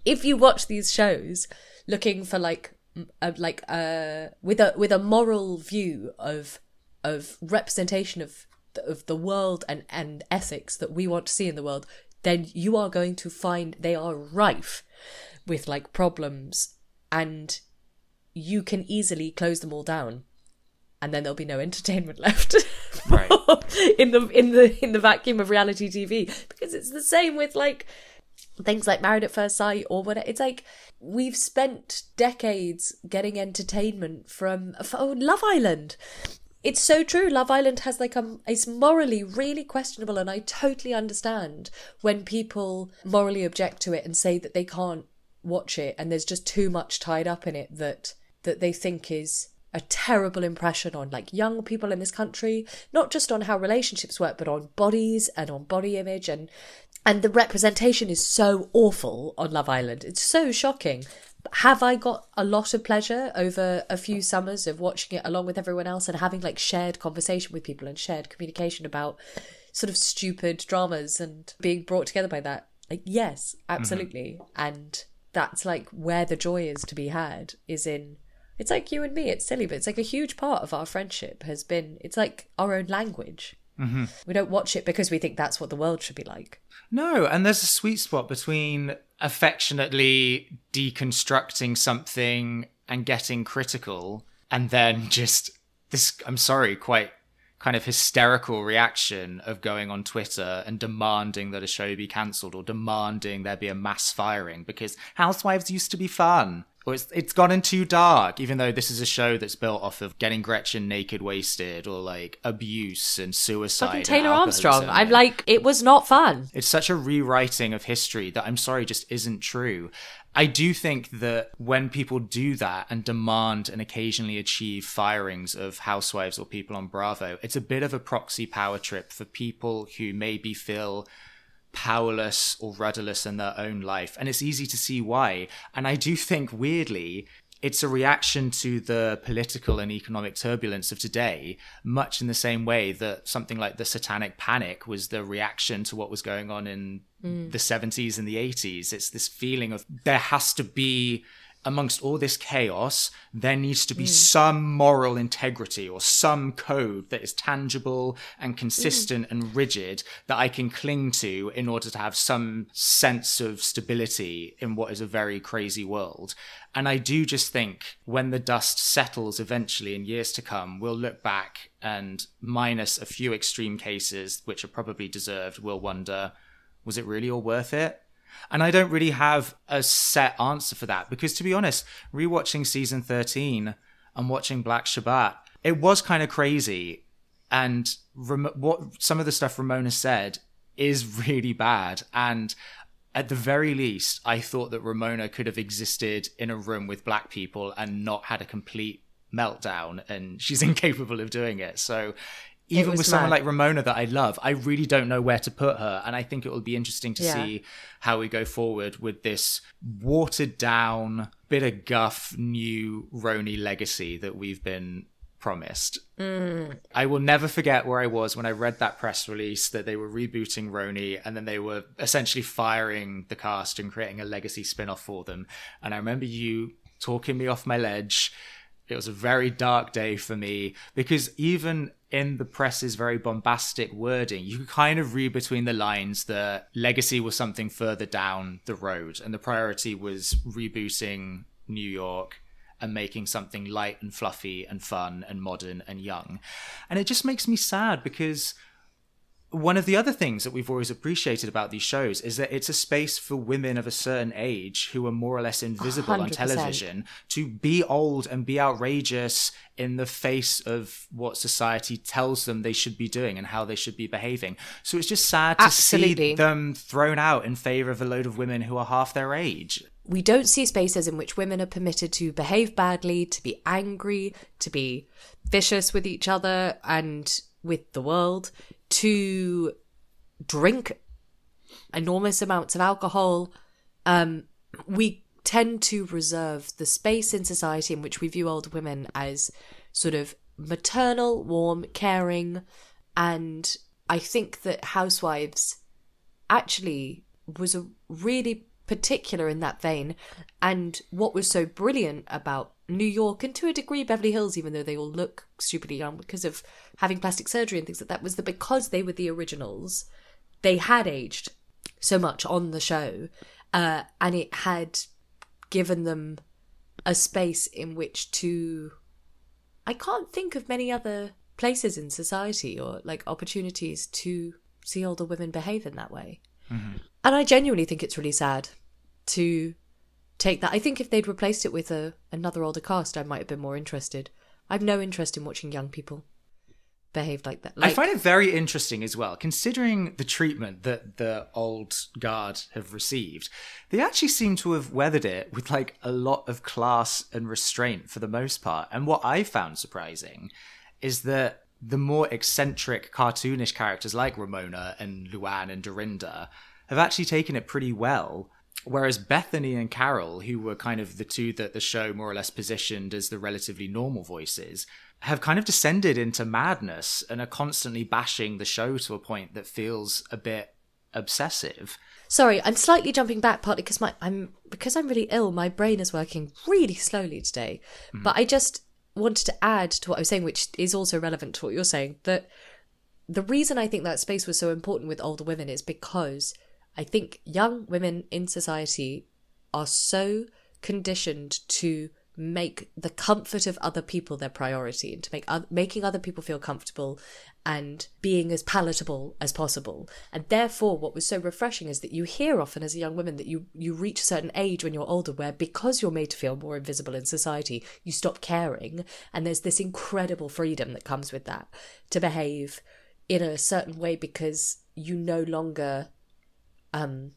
if you watch these shows looking for like a, like uh with a with a moral view of of representation of of the world and and ethics that we want to see in the world, then you are going to find they are rife with like problems, and you can easily close them all down, and then there'll be no entertainment left. Right. in the in the in the vacuum of reality T V, because it's the same with like things like Married at First Sight or whatever. It's like we've spent decades getting entertainment from oh, Love Island. It's so true. Love Island has like a it's morally really questionable, and I totally understand when people morally object to it and say that they can't watch it and there's just too much tied up in it that that they think is a terrible impression on like young people in this country, not just on how relationships work, but on bodies and on body image, and and the representation is so awful on Love Island. It's so shocking. Have I got a lot of pleasure over a few summers of watching it along with everyone else and having like shared conversation with people and shared communication about sort of stupid dramas and being brought together by that? Like, yes, absolutely. Mm-hmm. And that's like where the joy is to be had, is in, it's like you and me, it's silly, but it's like a huge part of our friendship has been, it's like our own language. Mm-hmm. We don't watch it because we think that's what the world should be like. No, and there's a sweet spot between affectionately deconstructing something and getting critical, and then just this, I'm sorry, quite kind of hysterical reaction of going on Twitter and demanding that a show be cancelled or demanding there be a mass firing because Housewives used to be fun. Or it's, it's gotten too dark, even though this is a show that's built off of getting Gretchen naked wasted or like abuse and suicide. Fucking Taylor Armstrong. I'm like, it was not fun. It's such a rewriting of history that I'm sorry just isn't true. I do think that when people do that and demand and occasionally achieve firings of housewives or people on Bravo, it's a bit of a proxy power trip for people who maybe feel powerless or rudderless in their own life. And it's easy to see why. And I do think, weirdly, it's a reaction to the political and economic turbulence of today, much in the same way that something like the Satanic Panic was the reaction to what was going on in mm. the seventies and the eighties. It's this feeling of there has to be, amongst all this chaos, there needs to be mm. some moral integrity or some code that is tangible and consistent mm. and rigid that I can cling to in order to have some sense of stability in what is a very crazy world. And I do just think when the dust settles eventually in years to come, we'll look back and, minus a few extreme cases, which are probably deserved, we'll wonder, was it really all worth it? And I don't really have a set answer for that because, to be honest, rewatching season thirteen and watching Black Shabbat, it was kind of crazy. And Ram- what some of the stuff Ramona said is really bad. And at the very least, I thought that Ramona could have existed in a room with black people and not had a complete meltdown. And she's incapable of doing it. So even with someone mad. like Ramona that I love, I really don't know where to put her. And I think it will be interesting to yeah. see how we go forward with this watered down, bit of guff, new Roni legacy that we've been promised. Mm. I will never forget where I was when I read that press release that they were rebooting Roni and then they were essentially firing the cast and creating a legacy spin-off for them. And I remember you talking me off my ledge. It was a very dark day for me because even in the press's very bombastic wording, you could kind of read between the lines that legacy was something further down the road and the priority was rebooting New York and making something light and fluffy and fun and modern and young. And it just makes me sad because one of the other things that we've always appreciated about these shows is that it's a space for women of a certain age who are more or less invisible one hundred percent on television to be old and be outrageous in the face of what society tells them they should be doing and how they should be behaving. So it's just sad to Absolutely. see them thrown out in favor of a load of women who are half their age. We don't see spaces in which women are permitted to behave badly, to be angry, to be vicious with each other and with the world, to drink enormous amounts of alcohol. Um, we tend to reserve the space in society in which we view older women as sort of maternal, warm, caring. And I think that Housewives actually was a really particular in that vein. And what was so brilliant about New York, and to a degree Beverly Hills, even though they all look stupidly young because of having plastic surgery and things like that, was that because they were the originals, they had aged so much on the show, uh, and it had given them a space in which to... I can't think of many other places in society or like opportunities to see older women behave in that way. Mm-hmm. And I genuinely think it's really sad to take that. I think if they'd replaced it with a another older cast, I might have been more interested. I have no interest in watching young people behave like that. Like, I find it very interesting as well, considering the treatment that the old guard have received. They actually seem to have weathered it with like a lot of class and restraint for the most part. And what I found surprising is that the more eccentric cartoonish characters like Ramona and Luann and Dorinda have actually taken it pretty well. Whereas Bethany and Carol, who were kind of the two that the show more or less positioned as the relatively normal voices, have kind of descended into madness and are constantly bashing the show to a point that feels a bit obsessive. Sorry, I'm slightly jumping back, partly because my I'm because I'm really ill. My brain is working really slowly today. Mm. But I just wanted to add to what I was saying, which is also relevant to what you're saying, that the reason I think that space was so important with older women is because I think young women in society are so conditioned to make the comfort of other people their priority, and to make uh, making other people feel comfortable and being as palatable as possible. And therefore, what was so refreshing is that you hear often as a young woman that you, you reach a certain age when you're older where, because you're made to feel more invisible in society, you stop caring. And there's this incredible freedom that comes with that, to behave in a certain way because you no longer um,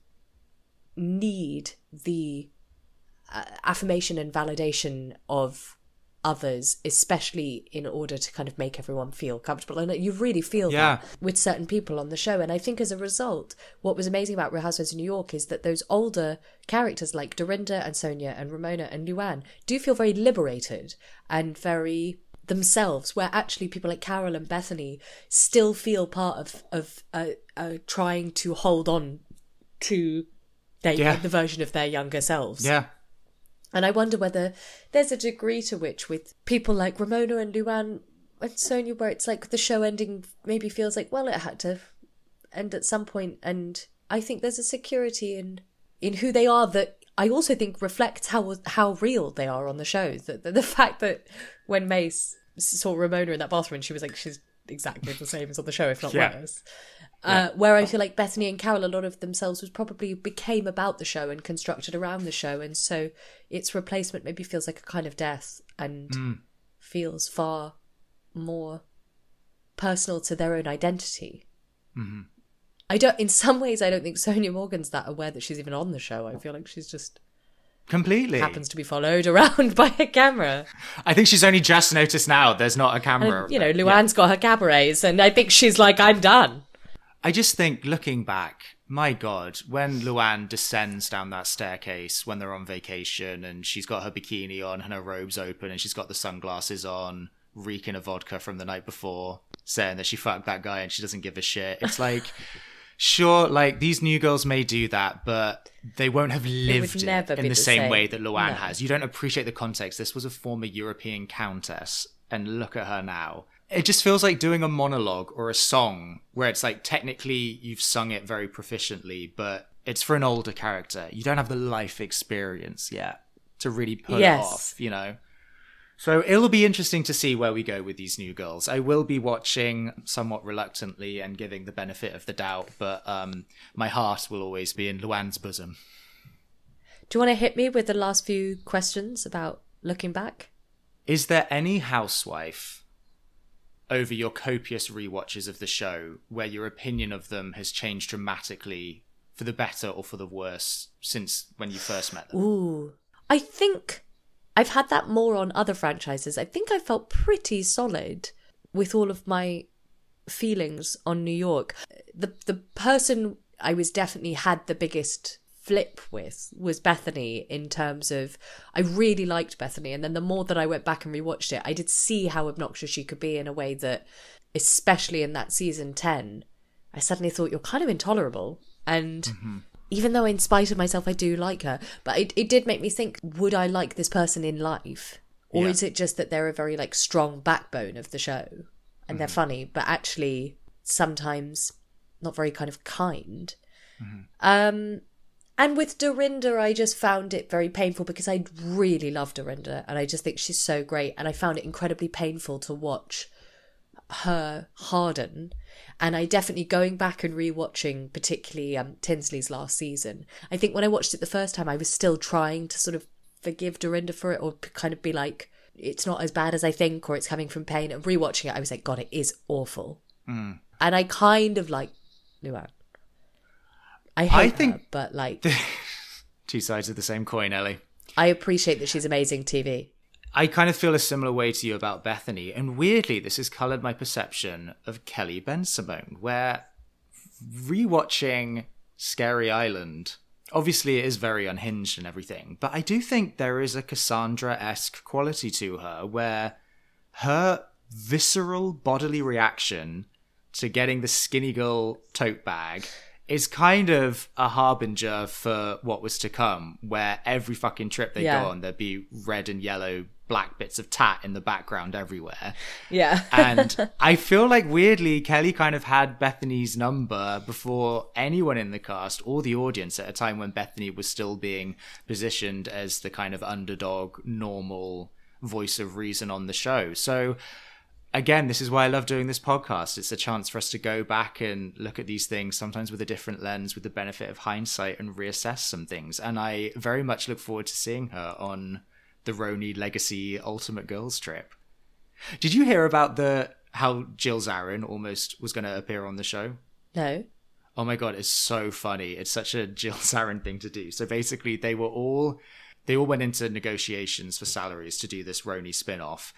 need the Uh, affirmation and validation of others, especially in order to kind of make everyone feel comfortable. And you really feel yeah. that with certain people on the show. And I think as a result, what was amazing about Real Housewives of New York is that those older characters like Dorinda and Sonia and Ramona and Luann do feel very liberated and very themselves, where actually people like Carol and Bethany still feel part of, of uh, uh, trying to hold on to their, yeah. the version of their younger selves. Yeah. And I wonder whether there's a degree to which with people like Ramona and Luann and Sonia, where it's like the show ending maybe feels like, well, it had to end at some point. And I think there's a security in in who they are that I also think reflects how how real they are on the show. The, the, the fact that when Mace saw Ramona in that bathroom, she was like, she's exactly the same as on the show, if not yeah. worse. Yeah. Uh, where I feel like Bethany and Carol, a lot of themselves was probably became about the show and constructed around the show. And so its replacement maybe feels like a kind of death and mm. feels far more personal to their own identity. Mm-hmm. I don't, in some ways, I don't think Sonia Morgan's that aware that she's even on the show. I feel like she's just completely happens to be followed around by a camera. I think she's only just noticed now there's not a camera. And, you know, Luann's yeah. got her cabarets, and I think she's like, I'm done. I just think, looking back, my God, when Luann descends down that staircase when they're on vacation and she's got her bikini on and her robe's open and she's got the sunglasses on, reeking of vodka from the night before, saying that she fucked that guy and she doesn't give a shit. It's like, sure, like, these new girls may do that, but they won't have lived it, it in the, the same, same way that Luann no. has. You don't appreciate the context. This was a former European countess, and look at her now. It just feels like doing a monologue or a song where it's like, technically you've sung it very proficiently, but it's for an older character. You don't have the life experience yet to really pull yes. it off, you know? So it'll be interesting to see where we go with these new girls. I will be watching somewhat reluctantly and giving the benefit of the doubt, but um, my heart will always be in Luann's bosom. Do you want to hit me with the last few questions about looking back? Is there any housewife over your copious rewatches of the show where your opinion of them has changed dramatically for the better or for the worse since when you first met them? Ooh, I think I've had that more on other franchises. I think I felt pretty solid with all of my feelings on New York. The the person I was definitely had the biggest flip with was Bethany, in terms of I really liked Bethany, and then the more that I went back and rewatched it, I did see how obnoxious she could be in a way that, especially in that season ten, I suddenly thought, you're kind of intolerable. And mm-hmm. even though in spite of myself I do like her, but it, it did make me think, would I like this person in life? Or Yeah. is it just that they're a very like strong backbone of the show and they're funny, but actually sometimes not very kind of kind? Mm-hmm. Um, and with Dorinda, I just found it very painful because I really love Dorinda and I just think she's so great. And I found it incredibly painful to watch her harden. And I definitely, going back and rewatching particularly um, Tinsley's last season, I think when I watched it the first time, I was still trying to sort of forgive Dorinda for it, or kind of be like, it's not as bad as I think, or it's coming from pain. And rewatching it, I was like, God, it is awful. Mm. And I kind of like Luann. I hate I her, think- but like, Two sides of the same coin, Ellie. I appreciate that she's amazing T V. I kind of feel a similar way to you about Bethany, and weirdly, this has coloured my perception of Kelly Ben-Simone, where rewatching Scary Island, obviously it is very unhinged and everything, but I do think there is a Cassandra-esque quality to her, where her visceral bodily reaction to getting the skinny girl tote bag is kind of a harbinger for what was to come, where every fucking trip they Yeah. go on, there'd be red and yellow black bits of tat in the background everywhere. Yeah. And I feel like weirdly Kelly kind of had Bethany's number before anyone in the cast or the audience, at a time when Bethany was still being positioned as the kind of underdog, normal voice of reason on the show. So again, this is why I love doing this podcast. It's a chance for us to go back and look at these things, sometimes with a different lens, with the benefit of hindsight, and reassess some things. And I very much look forward to seeing her on the Roni Legacy Ultimate Girls trip. Did you hear about the how Jill Zarin almost was going to appear on the show? No. Oh my God, it's so funny. It's such a Jill Zarin thing to do. So basically, they were all, they all went into negotiations for salaries to do this Roni spin-off.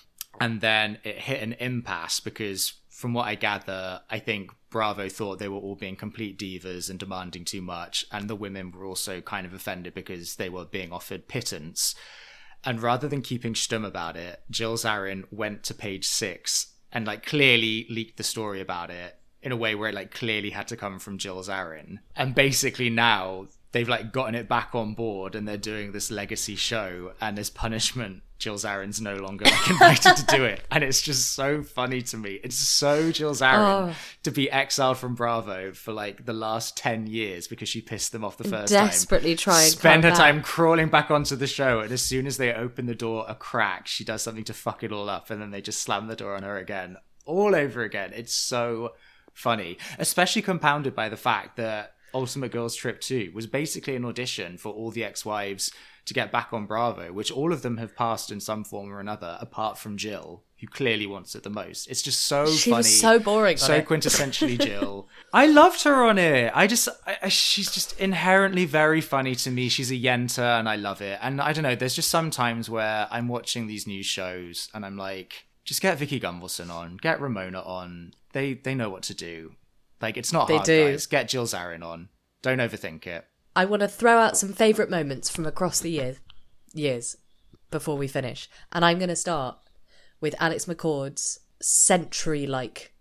And then it hit an impasse because, from what I gather, I think Bravo thought they were all being complete divas and demanding too much. And the women were also kind of offended because they were being offered pittance. And rather than keeping stum about it, Jill Zarin went to Page Six and like clearly leaked the story about it in a way where it like clearly had to come from Jill Zarin. And basically now they've like gotten it back on board and they're doing this legacy show, and as punishment, Jill Zarin's no longer like invited to do it. And it's just so funny to me. It's so Jill Zarin Oh. to be exiled from Bravo for like the last ten years because she pissed them off the first Desperately time. try and Spend her come time back. crawling back onto the show, and as soon as they open the door a crack, she does something to fuck it all up, and then they just slam the door on her again, all over again. It's so funny, especially compounded by the fact that Ultimate Girls Trip two was basically an audition for all the ex-wives to get back on Bravo, which all of them have passed in some form or another, apart from Jill, who clearly wants it the most. It's just so She funny. was so boring on So it. quintessentially Jill. I loved her on it. I just, I, I- she's just inherently very funny to me. She's a yenta and I love it. And I don't know, there's just some times where I'm watching these news shows and I'm like, just get Vicky Gunvalson on, get Ramona on. They they know what to do. Like, it's not They hard, do. guys. Get Jill Zarin on. Don't overthink it. I want to throw out some favourite moments from across the year, years before we finish. And I'm going to start with Alex McCord's century-like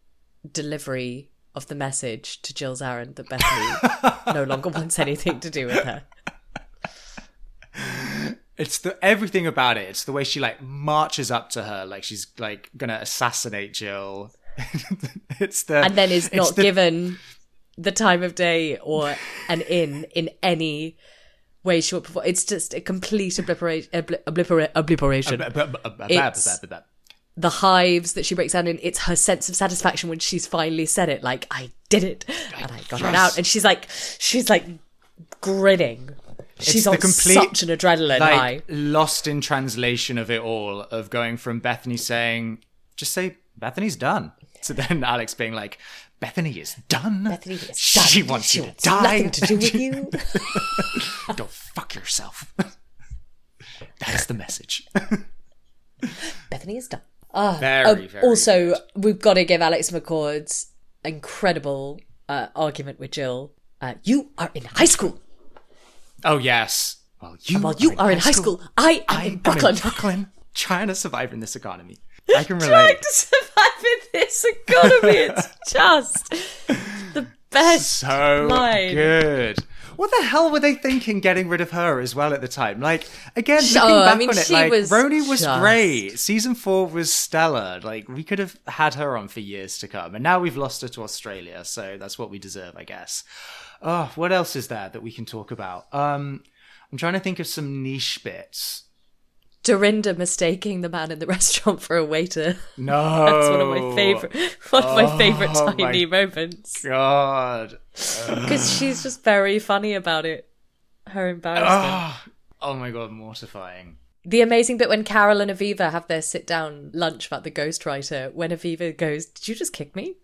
delivery of the message to Jill Zarin that Bethany no longer wants anything to do with her. It's the everything about it. It's the way she like marches up to her like she's like gonna assassinate Jill. It's the And then is it's not the- given the time of day or an in in any way, shape, or form. It's just a complete obliteration. Obli- oblitera- obliteration. It's- the hives that she breaks down in, it's her sense of satisfaction when she's finally said it, like, I did it and I got it out, and she's like she's like grinning. She's the on complete, such an adrenaline like, high. lost in translation of it all, of going from Bethany saying, just say Bethany's done, to then Alex being like, Bethany is done. Bethany is done. She wants She you wants to die. nothing to do with you. Go fuck yourself. That is the message. Bethany is done. Oh, Very, um, very also, we've got to give Alex McCord's incredible uh, argument with Jill. Uh, you are in high school. Oh yes. Well, you, While you are in high school, I am I in am Brooklyn. in Brooklyn, trying to survive in this economy. I can Trying relate. to survive in this economy. It's just the best so line. good. What the hell were they thinking getting rid of her as well at the time? Like, again, looking Oh, I back mean, on it, she like, was Roni was just- great. Season four was stellar. Like, we could have had her on for years to come. And now we've lost her to Australia, so that's what we deserve, I guess. Oh, what else is there that we can talk about? Um, I'm trying to think of some niche bits. Dorinda mistaking the man in the restaurant for a waiter. No. That's one of my favorite, one of my favorite Oh, tiny my moments. God. Because she's just very funny about it. Her embarrassment. Oh, oh my God, mortifying. The amazing bit when Carol and Aviva have their sit down lunch about the ghostwriter, when Aviva goes, "Did you just kick me?"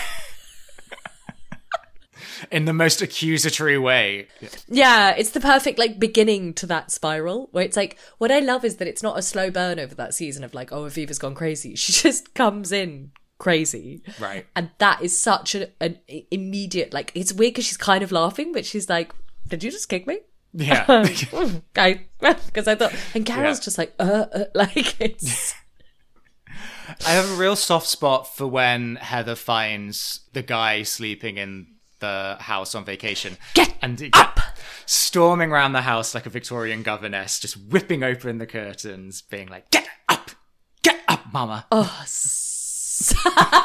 In the most accusatory way. Yeah, it's the perfect like beginning to that spiral where it's like, what I love is that it's not a slow burn over that season of like, oh, Aviva's gone crazy. She just comes in crazy. Right. And that is such an, an immediate, like, it's weird because she's kind of laughing, but she's like, did you just kick me? Yeah. I, because I thought, and Carol's Yeah. just like, uh, uh like it's... I have a real soft spot for when Heather finds the guy sleeping in the house on vacation. Get and he- up! Storming around the house like a Victorian governess, just whipping open the curtains, being like, "Get up! Get up, mama!" Oh, s-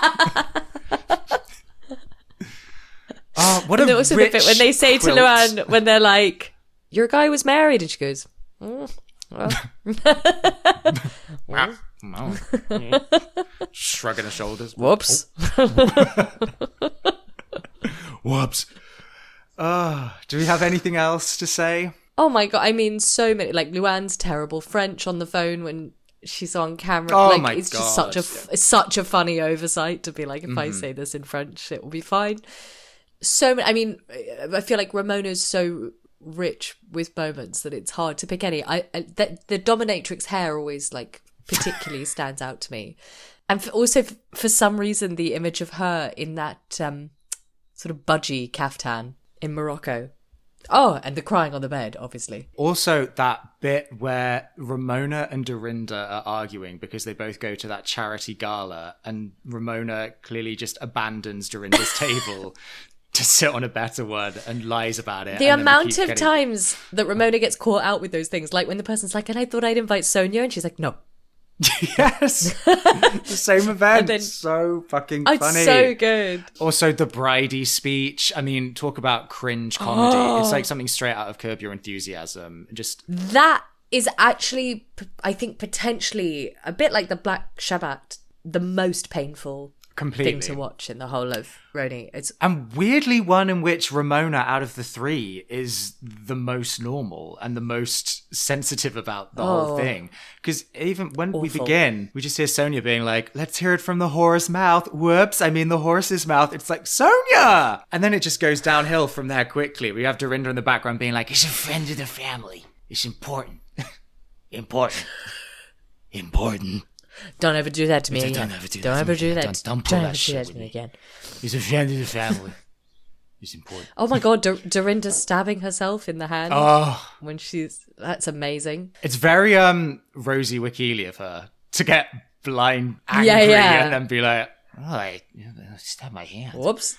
Oh, what and a also rich the bit when they say quilt. to Luann, when they're like, your guy was married, and she goes, mm, well. Wow. Well, shrugging her shoulders. Whoops. Whoops. Uh, do we have anything else to say? Oh my God. I mean, so many, like Luann's terrible French on the phone when she's on camera. Oh like, my it's God. just such a, f- it's such a funny oversight to be like, if Mm-hmm. I say this in French, it will be fine. So many, I mean, I feel like Ramona's so rich with moments that it's hard to pick any. I, I the, the dominatrix hair always like particularly stands out to me. And for, also f- for some reason, the image of her in that um, sort of budgie caftan in Morocco. Oh, and the crying on the bed, obviously. Also, that bit where Ramona and Dorinda are arguing because they both go to that charity gala, and Ramona clearly just abandons Dorinda's table to sit on a better one and lies about it. The and then they amount keep of getting- times that Ramona gets caught out with those things, like when the person's like, and I thought I'd invite Sonia, and she's like, no. Yes, the same event. And then- so fucking Oh, funny. it's so good. Also, the bridey speech. I mean, talk about cringe comedy. It's like something straight out of Curb Your Enthusiasm. Just That is actually, p- I think, potentially a bit like the Black Shabbat, the most painful completely. thing to watch in the whole of Roni. It's And weirdly, one in which Ramona, out of the three, is the most normal and the most sensitive about the whole Oh. thing. Because even when we Awful. begin, we just hear Sonia being like, "Let's hear it from the horse's mouth." Whoops, I mean the horse's mouth. It's like, Sonia! And then it just goes downhill from there quickly. We have Dorinda in the background being like, "It's a friend of the family. It's important. important. Important. don't ever do that to me Don't again. ever do that Don't to ever me do again. that. Don't- don't pull Don't that ever do shit that with to me me. again. He's a friend of the family. It's important." Oh my God, Dor- Dorinda stabbing herself in the hand Oh. when she's, that's amazing. It's very um Rosie Wakili of her to get blind angry Yeah, yeah. and then be like, "Oh, I stabbed my hand." Whoops.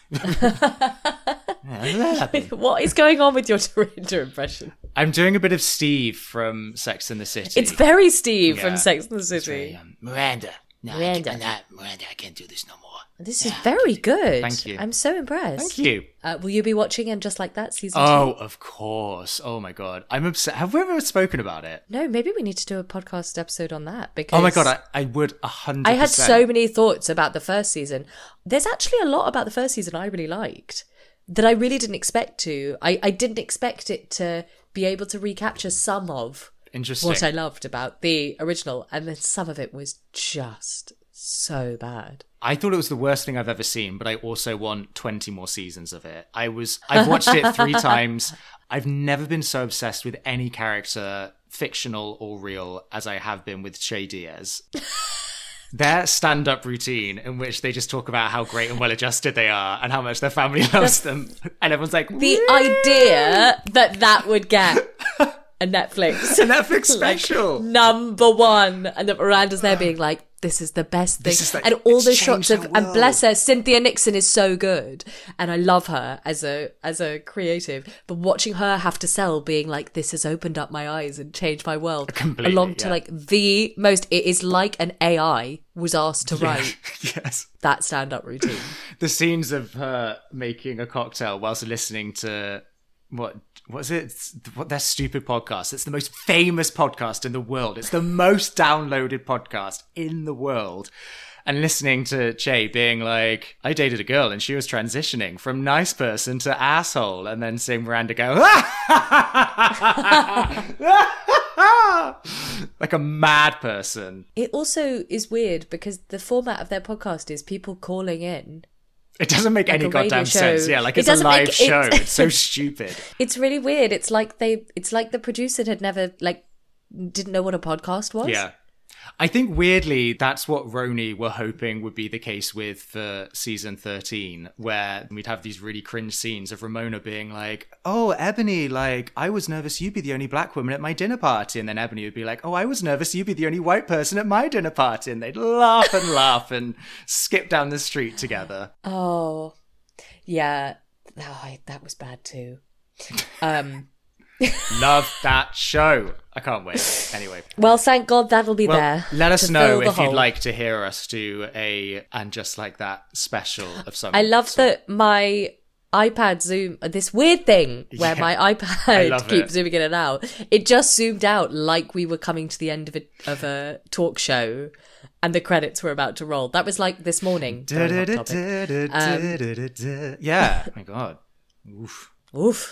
Yeah, that happened. What is going on with your Dorinda impression? I'm doing a bit of Steve from Sex and the City. It's very Steve Yeah. from Sex and the It's very, City. um, Miranda. No, Miranda. I can't, not, Miranda, I can't do this no more. This is very good. Thank you. I'm so impressed. Thank you. Uh, will you be watching and just like that season Oh, two? of course. Oh my god, I'm upset. Have we ever spoken about it? No, maybe we need to do a podcast episode on that because Oh my god, I, I would a hundred. I had percent. so many thoughts about the first season. There's actually a lot about the first season I really liked that I really didn't expect to. I, I didn't expect it to be able to recapture some of Interesting. what I loved about the original, and then some of it was just so bad. I thought it was the worst thing I've ever seen, but I also want twenty more seasons of it. I was, I've watched it three times. I've never been so obsessed with any character, fictional or real, as I have been with Che Diaz. Their stand-up routine in which they just talk about how great and well-adjusted they are and how much their family loves them. And everyone's like, The idea that that would get a Netflix a Netflix like, special. number one, and that Miranda's there being like, this is the best thing. This is the- and all it's the shots changed of, the and bless world. her, Cynthia Nixon is so good. And I love her as a, as a creative. But watching her have to sell being like, this has opened up my eyes and changed my world. Completely, along to yeah. like the most, it is like an A I was asked to write Yes. that stand-up routine. The scenes of her making a cocktail whilst listening to what was it? It's- What their stupid podcast. It's the most famous podcast in the world. It's the most downloaded podcast in the world. And listening to Che being like, I dated a girl and she was transitioning from nice person to asshole, and then seeing Miranda go, like a mad person. It also is weird because the format of their podcast is people calling in. It doesn't make Like any a radio goddamn show. sense. Yeah, like It it's a doesn't live make- show. it- It's so stupid. It's really weird. It's like they, it's like the producer had never, like, didn't know what a podcast was. Yeah. I think weirdly that's what Roni were hoping would be the case with for season thirteen, where we'd have these really cringe scenes of Ramona being like, oh, Ebony, like, I was nervous you'd be the only black woman at my dinner party. And then Ebony would be like, oh, I was nervous you'd be the only white person at my dinner party. And they'd laugh and laugh and skip down the street together. Oh, yeah. Oh, I, that was bad too. Um, Love that show. I can't wait. Anyway. well, thank God that'll be Well, there. let us to know fill the if you'd hole. like to hear us do a And Just Like That special of some I love sort. that my iPad zoom, this weird thing where Yeah, my I iPad love keeps it. zooming in and out. It just zoomed out like we were coming to the end of a, of a talk show and the credits were about to roll. That was like this morning. Very hot topic. Um, Yeah. Oh my God. Oof. Oof.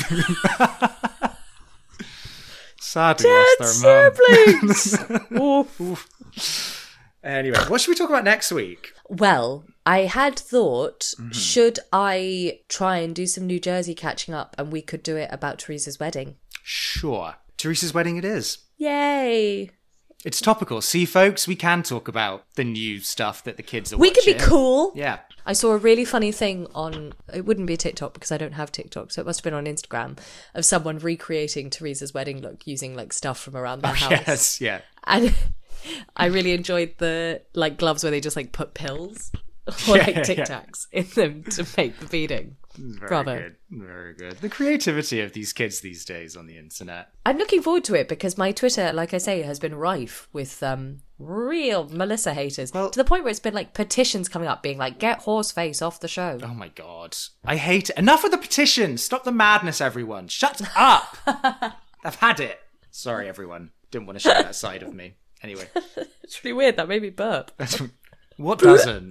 Sadly Dead lost their mum. siblings! Oof. Anyway, what should we talk about next week? Well, I had thought, Mm-hmm. should I try and do some New Jersey catching up and we could do it about Teresa's wedding? Sure. Teresa's wedding it is. Yay! It's topical. See, folks, we can talk about the new stuff that the kids are We could be watching. cool. Yeah. I saw a really funny thing on, it wouldn't be TikTok because I don't have TikTok, so it must have been on Instagram, of someone recreating Teresa's wedding look using like stuff from around their house. Yes, yeah. And I really enjoyed the like gloves where they just like put pills or Yeah, like yeah. Tic Tacs in them to make the beading. Very Bravo. good. Very good. The creativity of these kids these days on the internet. I'm looking forward to it because my Twitter, like I say, has been rife with um real Melissa haters Well- to the point where it's been like petitions coming up being like, get Horseface off the show. Oh my God. I hate it. Enough of the petitions. Stop the madness, everyone. Shut up. I've had it. Sorry, everyone. Didn't want to show that side of me. Anyway. It's really weird. That made me burp. What doesn't?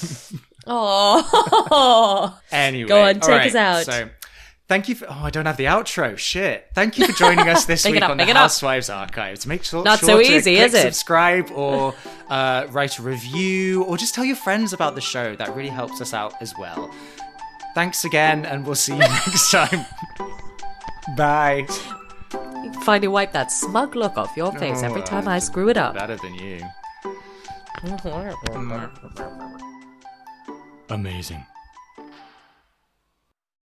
Oh, Anyway. Go on, all take right, us out. So, thank you for... Oh, I don't have the outro. Shit. Thank you for joining us this Make it week up, on the make it up. Housewives Archives. Make sure, Not sure so to easy, click is it? subscribe or uh, write a review or just tell your friends about the show. That really helps us out as well. Thanks again, and we'll see you next time. Bye. finally wipe that smug look off your face every Oh, time I'm I screw it up. Better than you. Amazing.